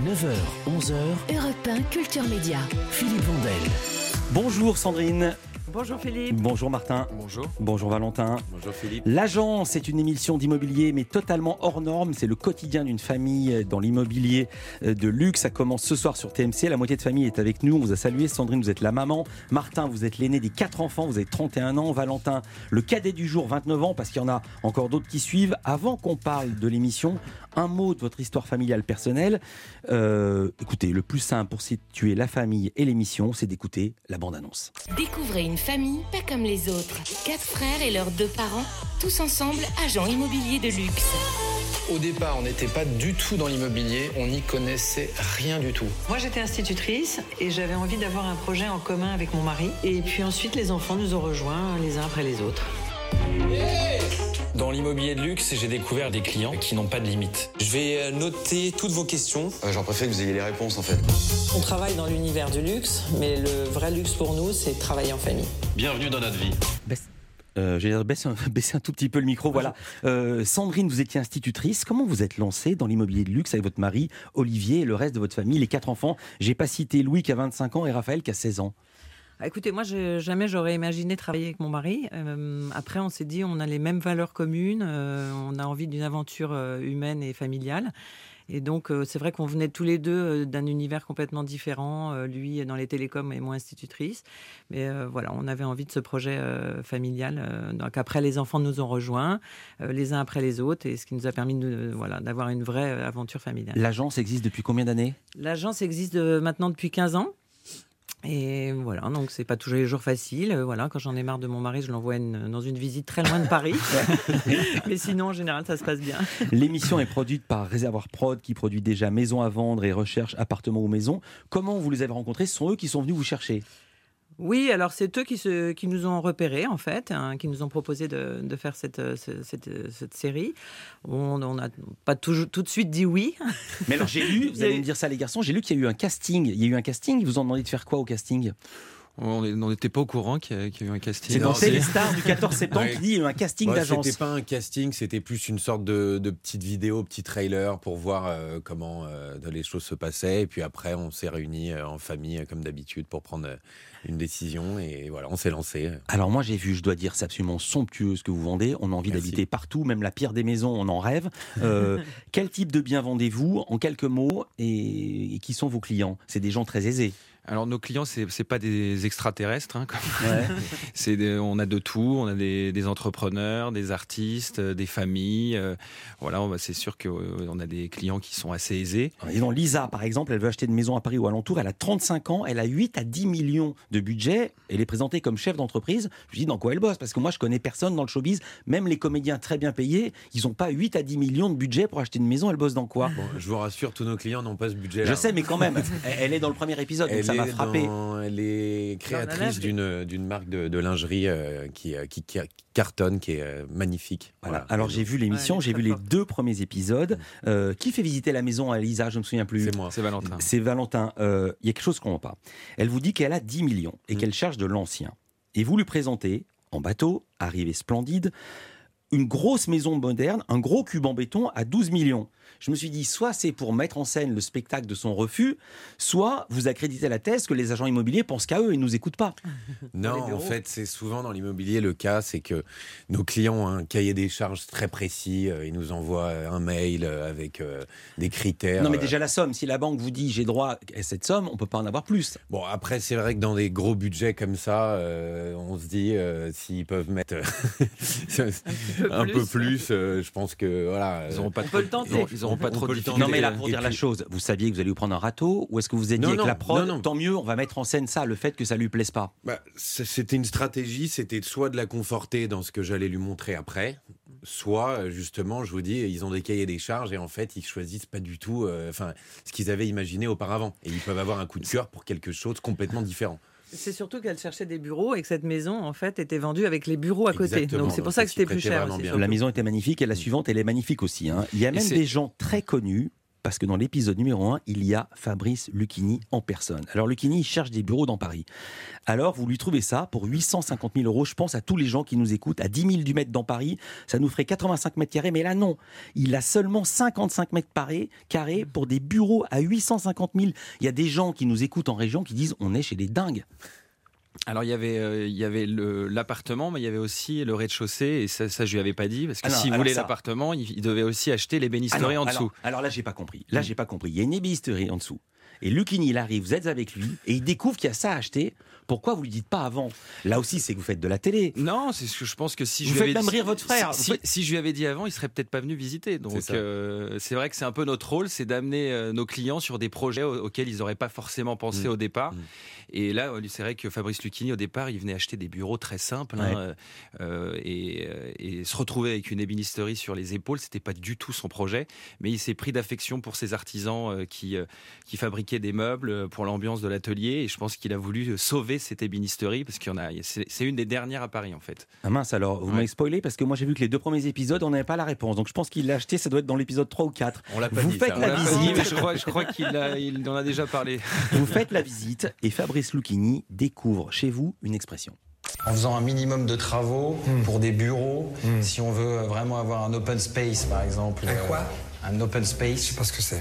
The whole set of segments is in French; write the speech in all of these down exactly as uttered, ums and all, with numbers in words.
neuf heures, onze heures, Europe un Culture Média. Philippe Vandel. Bonjour Sandrine. Bonjour Philippe. Bonjour Martin. Bonjour. Bonjour Valentin. Bonjour Philippe. L'Agence est une émission d'immobilier mais totalement hors norme. C'est le quotidien d'une famille dans l'immobilier de luxe. Ça commence ce soir sur T M C. La moitié de famille est avec nous. On vous a salué. Sandrine, vous êtes la maman. Martin, vous êtes l'aîné des quatre enfants. Vous avez trente et un ans. Valentin, le cadet du jour, vingt-neuf ans, parce qu'il y en a encore d'autres qui suivent. Avant qu'on parle de l'émission, un mot de votre histoire familiale personnelle. Euh, écoutez, le plus simple pour situer la famille et l'émission, c'est d'écouter la bande-annonce. Découvrez une famille pas comme les autres. Quatre frères et leurs deux parents, tous ensemble agents immobiliers de luxe. Au départ, on n'était pas du tout dans l'immobilier, on n'y connaissait rien du tout. Moi j'étais institutrice et j'avais envie d'avoir un projet en commun avec mon mari. Et puis ensuite les enfants nous ont rejoints les uns après les autres. Dans l'immobilier de luxe, j'ai découvert des clients qui n'ont pas de limite. Je vais noter toutes vos questions. Euh, J'en préfère que vous ayez les réponses en fait. On travaille dans l'univers du luxe, mais le vrai luxe pour nous, c'est de travailler en famille. Bienvenue dans notre vie. Baisse, euh, je vais baisser, baisser un tout petit peu le micro. Voilà. Euh, Sandrine, vous étiez institutrice. Comment vous êtes lancée dans l'immobilier de luxe avec votre mari, Olivier, et le reste de votre famille, les quatre enfants? J'ai pas cité Louis qui a vingt-cinq ans et Raphaël qui a seize ans. Écoutez, moi, je, jamais j'aurais imaginé travailler avec mon mari. Euh, après, on s'est dit, on a les mêmes valeurs communes, euh, on a envie d'une aventure euh, humaine et familiale. Et donc, euh, c'est vrai qu'on venait tous les deux euh, d'un univers complètement différent, euh, lui dans les télécoms et moi institutrice. Mais euh, voilà, on avait envie de ce projet euh, familial. Euh, donc après, les enfants nous ont rejoints, euh, les uns après les autres, et ce qui nous a permis de, euh, voilà, d'avoir une vraie euh, aventure familiale. L'agence existe depuis combien d'années? L'agence existe de, maintenant depuis quinze ans. Et voilà, donc c'est pas toujours les jours faciles. Voilà, quand j'en ai marre de mon mari, je l'envoie une, dans une visite très loin de Paris. Mais sinon, en général, ça se passe bien. L'émission est produite par Réservoir Prod, qui produit déjà maisons à vendre et recherche appartements ou maisons. Comment vous les avez rencontrés? Ce sont eux qui sont venus vous chercher? Oui, alors c'est eux qui, se, qui nous ont repérés, en fait, hein, qui nous ont proposé de, de faire cette, cette, cette, cette série. On n'a pas tout, tout de suite dit oui. Mais alors j'ai lu, vous allez me dire ça les garçons, j'ai lu qu'il y a eu un casting. Il y a eu un casting, ils vous ont demandé de faire quoi au casting? On n'était pas au courant qu'il y, a, qu'il y a eu un casting. C'est dans Téléstar du quatorze septembre Ouais. qui dit qu'il y a eu un casting Bah, d'agence. C'était pas un casting, c'était plus une sorte de, de petite vidéo, petit trailer pour voir euh, comment euh, les choses se passaient. Et puis après, on s'est réunis euh, en famille, euh, comme d'habitude, pour prendre euh, une décision. Et voilà, on s'est lancé. Alors moi j'ai vu, je dois dire, c'est absolument somptueux ce que vous vendez. On a envie Merci. d'habiter partout, même la pire des maisons, on en rêve. Euh, quel type de biens vendez-vous en quelques mots, et, et qui sont vos clients? C'est des gens très aisés. Alors nos clients, c'est c'est pas des extraterrestres. Hein, comme... Ouais. c'est des, on a de tout. On a des, des entrepreneurs, des artistes, euh, des familles. Euh, voilà, on va- c'est sûr qu'on euh, a des clients qui sont assez aisés. Et donc Lisa, par exemple, elle veut acheter une maison à Paris ou alentour. Elle a trente-cinq ans, elle a huit à dix millions de budget. Elle est présentée comme chef d'entreprise. Je me dis dans quoi elle bosse? Parce que moi, je connais personne dans le showbiz. Même les comédiens très bien payés, ils n'ont pas huit à dix millions de budget pour acheter une maison. Elle bosse dans quoi? Bon, je vous rassure, tous nos clients n'ont pas ce budget-là. Je sais, mais quand même, elle elle est dans le premier épisode, donc Elle ça m'a est, frappé. dans- elle est Dans la créatrice lingerie. d'une, d'une marque de, de lingerie euh, qui, euh, qui, qui cartonne, qui est euh, magnifique. Voilà. Voilà. Alors j'ai vu l'émission, Ouais, elle est j'ai très vu les forte. deux premiers épisodes. Euh, qui fait visiter la maison à Lisa? Je me souviens plus. C'est moi. C'est Valentin. C'est Valentin. Euh, Il y a quelque chose qu'on ne voit pas. Elle vous dit qu'elle a dix millions et Mm. qu'elle cherche de l'ancien. Et vous lui présentez, en bateau, arrivée splendide, une grosse maison moderne, un gros cube en béton à douze millions. Je me suis dit, soit c'est pour mettre en scène le spectacle de son refus, soit vous accréditez la thèse que les agents immobiliers pensent qu'à eux et ne nous écoutent pas. Non, les en bureaux. fait, c'est souvent dans l'immobilier le cas, c'est que nos clients ont un cahier des charges très précis. euh, Ils nous envoient un mail euh, avec euh, des critères. Non mais euh, déjà la somme, si la banque vous dit j'ai droit à cette somme, on ne peut pas en avoir plus. Bon, après, c'est vrai que dans des gros budgets comme ça, euh, on se dit euh, s'ils peuvent mettre euh, un peu plus, euh, je pense que voilà. Ils n'auront pas, peut trop- le tenter. ils auront- ils auront pas On trop peut de le difficultés. Non mais là pour Et dire la puis- chose, vous saviez que vous alliez vous prendre un râteau, ou est-ce que vous êtes dit Non, avec non, la prod, non, non. tant mieux, on va mettre en scène ça, le fait que ça lui plaise pas? Bah, c- c'était une stratégie, c'était soit de la conforter dans ce que j'allais lui montrer après, soit euh, justement, je vous dis, ils ont des cahiers des charges et en fait, ils choisissent pas du tout, euh, enfin, ce qu'ils avaient imaginé auparavant. Et ils peuvent avoir un coup de cœur pour quelque chose complètement différent. C'est surtout qu'elle cherchait des bureaux et que cette maison, en fait, était vendue avec les bureaux à côté. Exactement, Donc c'est pour donc ça que ça s'y c'était plus prêtait cher vraiment aussi. bien. surtout. La maison était magnifique et la suivante, elle est magnifique aussi. Hein. Il y a même c'est- des gens très connus, parce que dans l'épisode numéro un, il y a Fabrice Lucchini en personne. Alors Lucchini, il cherche des bureaux dans Paris. Alors vous lui trouvez ça pour huit cent cinquante mille euros. Je pense à tous les gens qui nous écoutent. À dix mille du mètre dans Paris, ça nous ferait quatre-vingt-cinq mètres carrés. Mais là, non. Il a seulement cinquante-cinq mètres carrés pour des bureaux à huit cent cinquante mille. Il y a des gens qui nous écoutent en région qui disent on est chez les dingues. Alors il y avait, euh, il y avait le, l'appartement, mais il y avait aussi le rez-de-chaussée, et ça, ça je lui avais pas dit, parce que ah non, s'il voulait ça... l'appartement, il, il devait aussi acheter l'ébénisterie ah non, en dessous. Alors, alors là, j'ai pas compris. Là, j'ai pas compris. Il y a une ébénisterie en dessous. Et Lucchini, il arrive, vous êtes avec lui, et il découvre qu'il y a ça à acheter. Pourquoi vous lui dites pas avant ? Là aussi, c'est que vous faites de la télé. Non, c'est ce que je pense que si vous je lui faites avais même dit, rire votre frère. Si, si, faites... si je lui avais dit avant, il serait peut-être pas venu visiter. Donc c'est, euh, c'est vrai que c'est un peu notre rôle, c'est d'amener euh, nos clients sur des projets aux, auxquels ils n'auraient pas forcément pensé mmh. au départ. Mmh. Et là, c'est vrai que Fabrice Lucchini, au départ, il venait acheter des bureaux très simples, ouais. hein, euh, et, et se retrouver avec une ébénisterie sur les épaules, c'était pas du tout son projet. Mais il s'est pris d'affection pour ces artisans euh, qui euh, qui fabriquaient des meubles, pour l'ambiance de l'atelier. Et je pense qu'il a voulu sauver cette ébénisterie parce qu'il y en a. C'est, c'est une des dernières à Paris, en fait. Ah mince, alors vous ouais. m'avez spoilé parce que moi j'ai vu que les deux premiers épisodes, on n'avait pas la réponse. Donc je pense qu'il l'a acheté, ça doit être dans l'épisode trois ou quatre. On l'a pas vous dit. Faites ça, la visite. Dit, mais je crois, je crois qu'il a, il en a déjà parlé. Vous faites la visite et Fabrice Lucchini découvre chez vous une expression. En faisant un minimum de travaux mmh. pour des bureaux, mmh. si on veut vraiment avoir un open space, par exemple. Un quoi ? euh, Un open space. Je sais pas ce que c'est.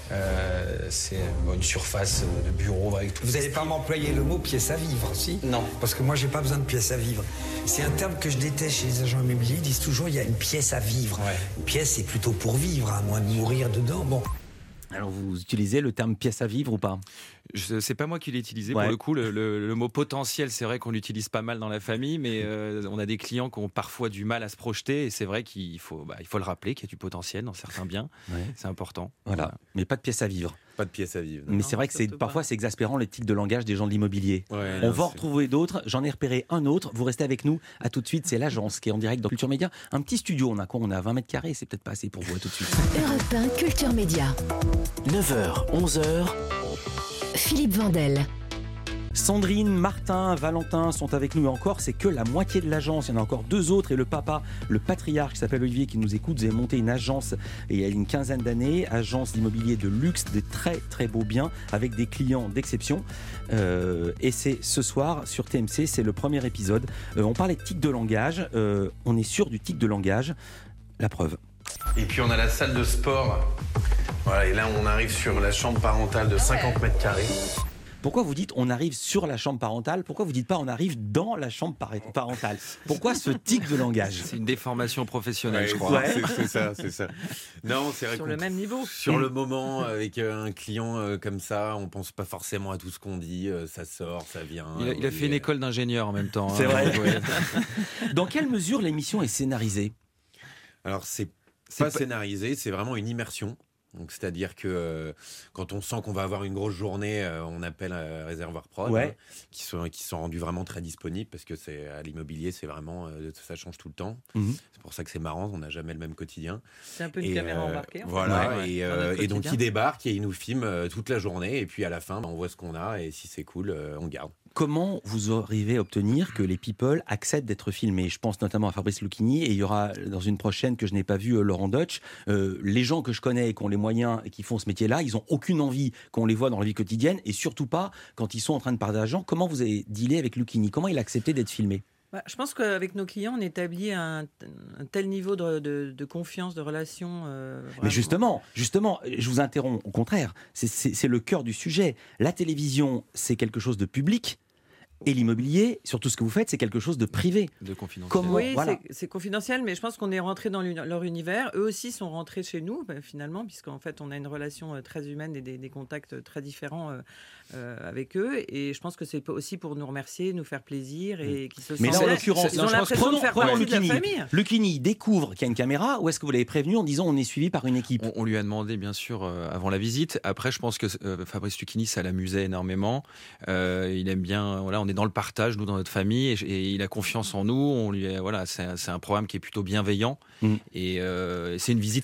Euh, c'est une surface de bureau avec tout. Vous n'allez pas m'employer le mot pièce à vivre, si ? Non. Parce que moi, j'ai pas besoin de pièce à vivre. C'est un terme que je déteste chez les agents immobiliers. Ils disent toujours il y a une pièce à vivre. Ouais. Une pièce, c'est plutôt pour vivre, à moins de mourir dedans. Bon. Alors vous utilisez le terme pièce à vivre ou pas ? Je, c'est pas moi qui l'ai utilisé ouais. pour le coup. Le, le, le mot potentiel, c'est vrai qu'on l'utilise pas mal dans la famille, mais euh, on a des clients qui ont parfois du mal à se projeter, et c'est vrai qu'il faut, bah, il faut le rappeler qu'il y a du potentiel dans certains biens. Ouais. C'est important. Voilà. voilà, mais pas de pièce à vivre. Pas de pièce à vivre. Mais non, c'est vrai que c'est, parfois c'est exaspérant les tics de langage des gens de l'immobilier. Ouais, on non, va en retrouver d'autres. J'en ai repéré un autre. Vous restez avec nous. À tout de suite. C'est l'agence qui est en direct dans Culture Média. Un petit studio. On a quoi ? On a vingt mètres carrés. C'est peut-être pas assez pour vous. À tout de suite. Europe un Culture Média. neuf heures, onze heures. Philippe Vandel. Sandrine, Martin, Valentin sont avec nous, et encore, c'est que la moitié de l'agence. Il y en a encore deux autres, et le papa, le patriarche qui s'appelle Olivier, qui nous écoute, vous avez monté une agence il y a une quinzaine d'années, agence d'immobilier de luxe, de très très beaux biens, avec des clients d'exception. Euh, et c'est ce soir sur T M C, c'est le premier épisode. Euh, on parlait de tic de langage, euh, on est sûr du tic de langage. La preuve. Et puis on a la salle de sport. Voilà, et là on arrive sur la chambre parentale de cinquante mètres carrés. Pourquoi vous dites on arrive sur la chambre parentale ? Pourquoi vous dites pas on arrive dans la chambre parentale ? Pourquoi ce tic de langage ? C'est une déformation professionnelle, ouais, je crois. Ouais. C'est, c'est ça, c'est ça. Non, c'est vrai sur le même niveau. Sur le moment, avec un client euh, comme ça, on pense pas forcément à tout ce qu'on dit. Euh, ça sort, ça vient. Il a, il a fait une école d'ingénieur en même temps. C'est hein, vrai. Ouais. Dans quelle mesure l'émission est scénarisée ? Alors c'est, c'est pas, pas scénarisé, c'est vraiment une immersion. Donc, c'est-à-dire que euh, quand on sent qu'on va avoir une grosse journée, euh, on appelle euh, Réservoir Prod, ouais. hein, qui sont qui sont rendus vraiment très disponibles parce que c'est à l'immobilier, c'est vraiment euh, ça change tout le temps. Mm-hmm. C'est pour ça que c'est marrant, on n'a jamais le même quotidien. C'est un peu une et, caméra euh, embarquée. En voilà, fait. ouais, et, euh, et donc ils débarquent et ils nous filment euh, toute la journée et puis à la fin, bah, on voit ce qu'on a et si c'est cool, euh, on garde. Comment vous arrivez à obtenir que les people acceptent d'être filmés ? Je pense notamment à Fabrice Lucchini, et il y aura dans une prochaine que je n'ai pas vue, Laurent Deutsch. Euh, les gens que je connais et qui ont les moyens et qui font ce métier-là, ils n'ont aucune envie qu'on les voit dans la vie quotidienne, et surtout pas quand ils sont en train de parler d'argent. Comment vous avez dealé avec Lucchini ? Comment il a accepté d'être filmé ? Bah, je pense qu'avec nos clients, on établit un, un tel niveau de, de, de confiance, de relation. Euh, Mais justement, justement, je vous interromps. Au contraire, c'est, c'est, c'est le cœur du sujet. La télévision, c'est quelque chose de public. Et l'immobilier, sur tout ce que vous faites, c'est quelque chose de privé. De confidentiel. Comment, oui, voilà. c'est, c'est confidentiel, mais je pense qu'on est rentré dans leur univers. Eux aussi sont rentrés chez nous, ben, finalement, puisqu'en fait, on a une relation très humaine et des, des contacts très différents euh, euh, avec eux. Et je pense que c'est aussi pour nous remercier, nous faire plaisir et qu'ils se sentent... Mais là, en l'occurrence, ils ont l'impression de faire partie Lucchini. de la famille. Lucchini découvre qu'il y a une caméra, ou est-ce que vous l'avez prévenu en disant on est suivi par une équipe ? on, on lui a demandé, bien sûr, euh, avant la visite. Après, je pense que euh, Fabrice Lucchini, ça l'amusait énormément. Euh, il aime bien... Voilà, on est dans le partage, nous, dans notre famille, et, et il a confiance en nous. On lui a, voilà, c'est, c'est un programme qui est plutôt bienveillant, mmh. et, euh, et c'est une visite qui est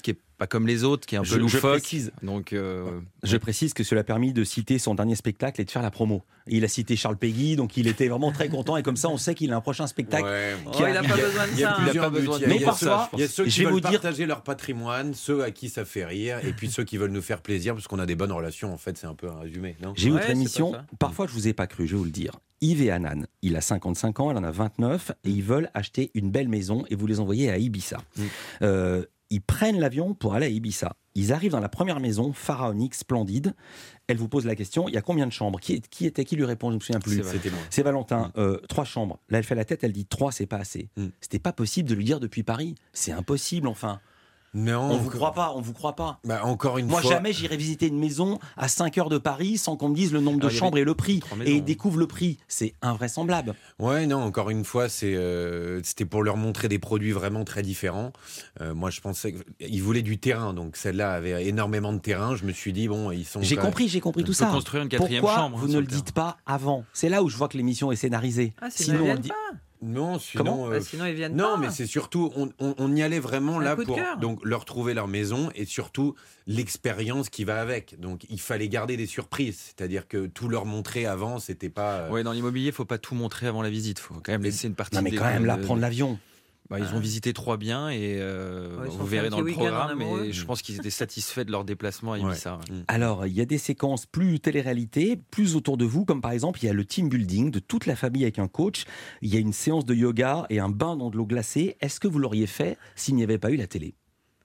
pas comme les autres, qui est un Je- peu je loufoque. précise. Donc, euh, Je précise que cela a permis de citer son dernier spectacle et de faire la promo. Il a cité Charles Péguy, donc il était vraiment très content. Et comme ça, on sait qu'il a un prochain spectacle. Ouais. Oh, qui il n'a arrive. pas besoin de Il y a ça. plusieurs pas buts. besoin Il de- y a- Mais il y a parfois, ceux- il y a ceux je qui vais veulent vous dire- partager leur patrimoine, ceux à qui ça fait rire, et puis ceux qui veulent nous faire plaisir parce qu'on a des bonnes relations. En fait, c'est un peu un résumé, non? J'ai eu Ouais, votre c'est émission. pas ça. Parfois, je vous ai pas cru, je vais vous le dire. Yves et Anan, il a cinquante-cinq ans, elle en a vingt-neuf, et ils veulent acheter une belle maison et vous les envoyez à Ibiza. Mm. Euh, ils prennent l'avion pour aller à Ibiza. Ils arrivent dans la première maison, pharaonique, splendide. Elle vous pose la question, il y a combien de chambres? Qui, qui était qui lui répond? Je ne me souviens plus. C'est Valentin. C'était moi. C'est Valentin. Euh, trois chambres. Là, elle fait la tête, elle dit trois, c'est pas assez. Mm. C'était pas possible de lui dire depuis Paris. C'est impossible, enfin. Non, On vous encore- croit pas, on vous croit pas. Bah, encore une Moi, fois. jamais j'irai visiter une maison à cinq heures de Paris sans qu'on me dise le nombre de Alors, il y chambres avait et le prix. trois Et maisons, ils hein. découvrent le prix. C'est invraisemblable. Ouais, non, encore une fois, c'est, euh, c'était pour leur montrer des produits vraiment très différents. Euh, moi, je pensais qu'ils voulaient du terrain, donc celle-là avait énormément de terrain. Je me suis dit, bon, ils sont. J'ai quand compris, j'ai compris On tout peut ça. construire une quatrième Pourquoi chambre, hein, vous sur ne le le dites pas avant? C'est là où je vois que l'émission est scénarisée. Ah, sinon, Sinon, ils on viennent le dit. pas. Non, sinon. Comment euh, Bah, sinon, ils viennent Non, pas. mais c'est surtout, on, on- on y allait vraiment Un là coup de pour cœur. donc leur trouver leur maison et surtout l'expérience qui va avec. Donc il fallait garder des surprises, c'est-à-dire que tout leur montrer avant, c'était pas. euh, ouais, dans l'immobilier, il faut pas tout montrer avant la visite. Il faut quand même laisser une partie. Non, mais des- quand même, là, de- prendre l'avion. Bah, ils ont visité trois biens et euh, Ouais, ils sont vous fait verrez un dans petit le week-end en programme. amoureux. Mais je pense qu'ils étaient satisfaits de leur déplacement à Ibiza. ouais. Mm. Alors, il y a des séquences plus télé-réalité, plus autour de vous, comme par exemple, il y a le team building de toute la famille avec un coach. Il y a une séance de yoga et un bain dans de l'eau glacée. Est-ce que vous l'auriez fait s'il n'y avait pas eu la télé?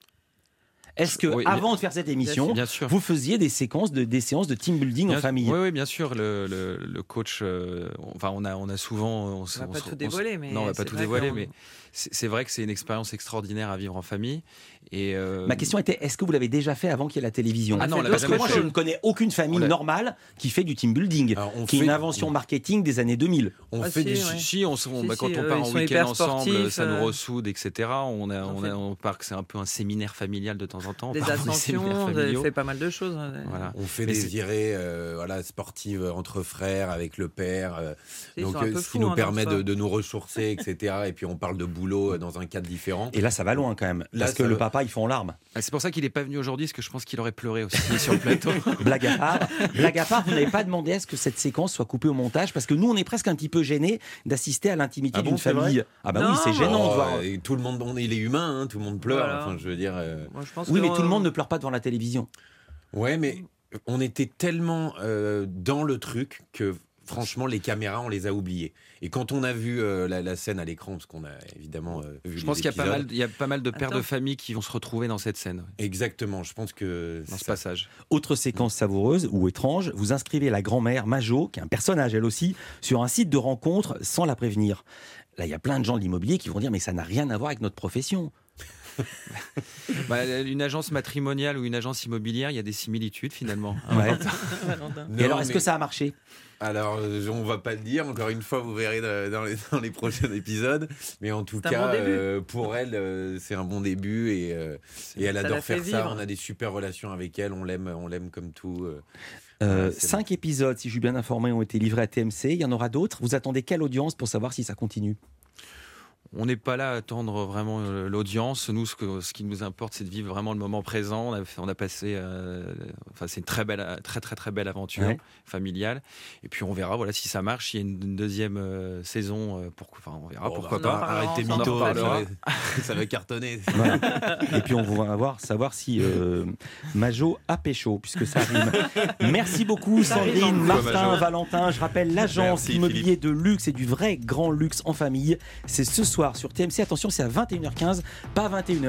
Est-ce que, Oui, avant bien- de faire cette émission, Bien sûr. vous faisiez des séquences de des séances de team building Bien- en famille? Oui, oui, bien sûr. Le, le, le coach, euh, enfin, on a, on a souvent. On, On va on pas se- tout on se- dévoiler, mais non, on va pas c'est tout vrai dévoiler, qu'on- mais c'est c'est vrai que c'est une expérience extraordinaire à vivre en famille. Et euh, Ma question était, est-ce que vous l'avez déjà fait avant qu'il y ait la télévision? Ah non, on l'a Parce jamais que moi, fait. je ne connais aucune famille On l'a- normale qui fait du team building, Alors, on qui est fait- une invention marketing des années deux mille. On Ah, fait si, du. ouais. Si, si, on, se- on- Si, bah, quand si, on eux, part ils en sont week-end hyper ensemble, sportifs, ça nous euh. ressoude, et cetera. On, a, On on, fait- a, on part que c'est un peu un séminaire familial de temps en temps. On Des part dans des séminaires ascensions, vous avez familiaux. fait pas mal de choses. hein. Voilà. On fait Mais des c'est- virées euh, voilà, sportives entre frères, avec le père, euh, Ils donc sont un euh, peu ce qui fous, nous hein, permet dans ce de, de nous ressourcer, et cetera. Et puis on parle de boulot euh, dans un cadre différent. Et là, ça va loin quand même. Là, Parce que ça le va- papa, il fait en larmes. Ah, c'est pour ça qu'il n'est pas venu aujourd'hui, parce que je pense qu'il aurait pleuré aussi sur le plateau. Blague à part, blague à part, vous n'avez pas demandé à ce que cette séquence soit coupée au montage, parce que nous, on est presque un petit peu gênés d'assister à l'intimité Ah bon, d'une c'est famille. Ah bah Non, oui, c'est gênant Oh, de voir. et tout le monde, on, il est humain, hein, tout le monde pleure. Voilà. Enfin, je veux dire. euh, Moi, je pense Oui, que, mais tout le euh, monde ne pleure pas devant la télévision. Ouais, mais on était tellement euh, dans le truc que franchement, les caméras, on les a oubliées. Et quand on a vu euh, la, la scène à l'écran, parce qu'on a évidemment euh, vu Je les pense qu'il y a pas épisodes. mal, il y a pas mal de pères Attends. de famille qui vont se retrouver dans cette scène, ouais, Exactement, je pense que dans ce ça- passage. Autre séquence savoureuse ou étrange, vous inscrivez la grand-mère Majo, qui est un personnage elle aussi, sur un site de rencontre sans la prévenir. Là, il y a plein de gens de l'immobilier qui vont dire mais ça n'a rien à voir avec notre profession. Bah, une agence matrimoniale ou une agence immobilière, il y a des similitudes finalement. Ouais. Valentin. Et Non, alors, est-ce mais- que ça a marché? Alors, euh, on va pas le dire. Encore une fois, vous verrez dans dans les, dans les prochains épisodes. Mais en tout C'est un cas, bon début. euh, pour elle, euh, c'est un bon début et, euh, et elle Ça adore la fait faire ça. vivre. On a des super relations avec elle. On l'aime, on l'aime comme tout. euh. Euh, Ouais, c'est cinq épisodes, si je suis bien informé, ont été livrés à T M C. Il y en aura d'autres. Vous attendez quelle audience pour savoir si ça continue? On n'est pas là à attendre vraiment euh, l'audience. Nous, ce, que, ce qui nous importe, c'est de vivre vraiment le moment présent. On a, fait- on a passé, euh, enfin, c'est une très belle, très très très belle aventure Ouais. familiale. Et puis on verra, voilà, si ça marche, il y a une, une deuxième euh, saison. Euh, pour, enfin, on verra, Bon, pourquoi bah, on en pas. parlera arrêtez ensemble, mytho, on en ça reparlera. va, ça va cartonner. Voilà. Et puis on va voir, savoir si euh, Majo a pécho, puisque ça rime. Merci beaucoup Sandrine, Martin, Valentin. Je rappelle l'agence Merci, immobilier de luxe et du vrai grand luxe en famille. C'est ce soir sur T M C. Attention, c'est à vingt et une heures quinze, pas vingt et une heures.